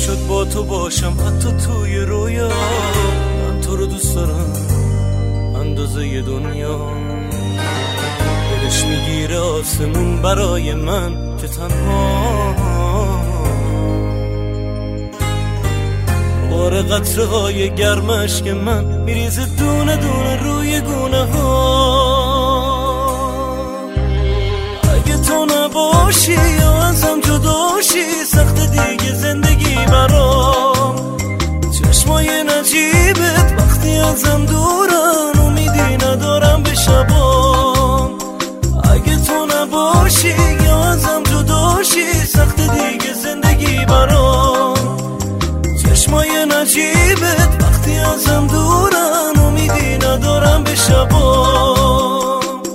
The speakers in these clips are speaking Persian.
شد با تو باشم حتی توی رویا. من تو رو دوست دارم اندازه ی دنیا. دلش میگیره آسمون برای من که تنها. بار قطره های گرمش که من میریزه دونه دونه روی گونه ها. اگه تو نباشی یا ازم جداشی سخت دیگه زندگی برام. چشمای نجیبت وقتی ازم دورن امیدی ندارم به شبام. اگه تو نباشی یا ازم جداشی سخت دیگه زندگی برام. چشمای نجیبت وقتی ازم دورن امیدی ندارم به شبام.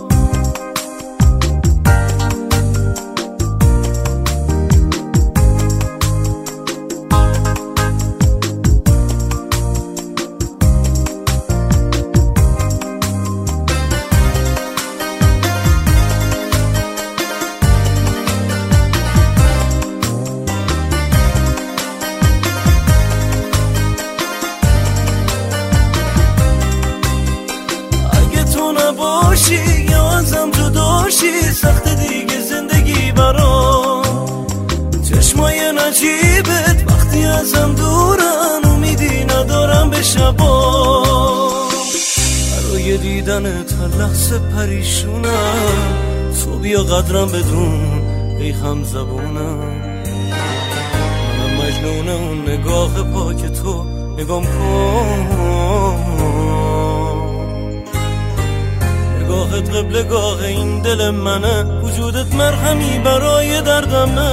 نباشی یا ازم جداشی سخت دیگه زندگی برام. چشمای نجیبت وقتی ازم دورن امیدی ندارم به شبام. برای دیدنت هر لحظه پریشونم. تو بیا قدرم بدون ای هم زبونم. منم مجنون اون نگاه پاک تو نگام کن. نگاهت قبلگاه این دل منه. وجودت مرهمی برای دردمه.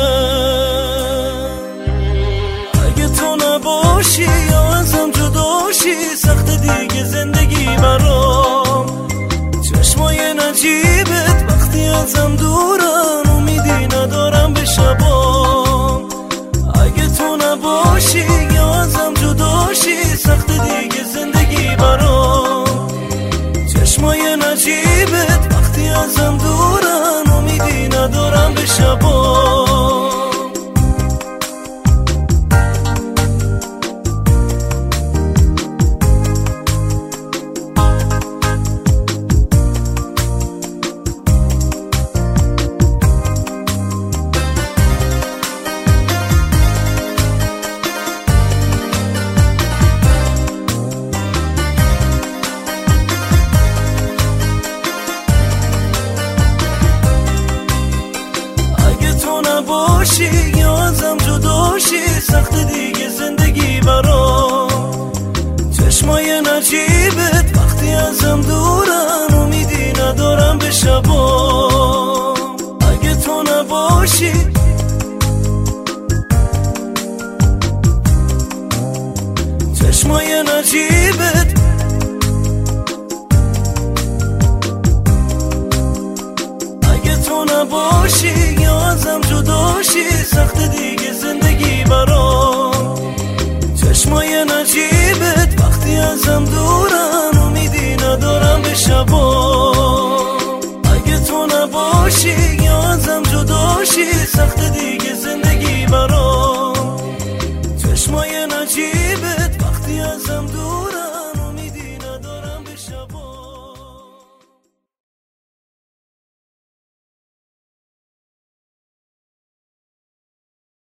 اگه تو نباشی یا ازم جداشی سخت دیگه زندگی برام. چشمای نجیبت وقتی ازم دورن امیدی ندارم به شبام. اگه تو نباشی یا ازم جداشی سخت دیگه زندگی برام. چشمای نجیبت وقتی ازم دورن امیدی ندارم به شبام. نباشی یا ازم جداشی سخت دیگه زندگی برام. چشمای نجیبت وقتی ازم دورن امیدی ندارم به شبام. اگه تو نباشی چشمای نجیبت تو نباشی یا ازم جداشی سخت دیگه زندگی برام. چشمای نجیبت وقتی ازم دورن امیدی ندارم به شبام. اگه تو نباشی یا ازم جداشی سخت دیگه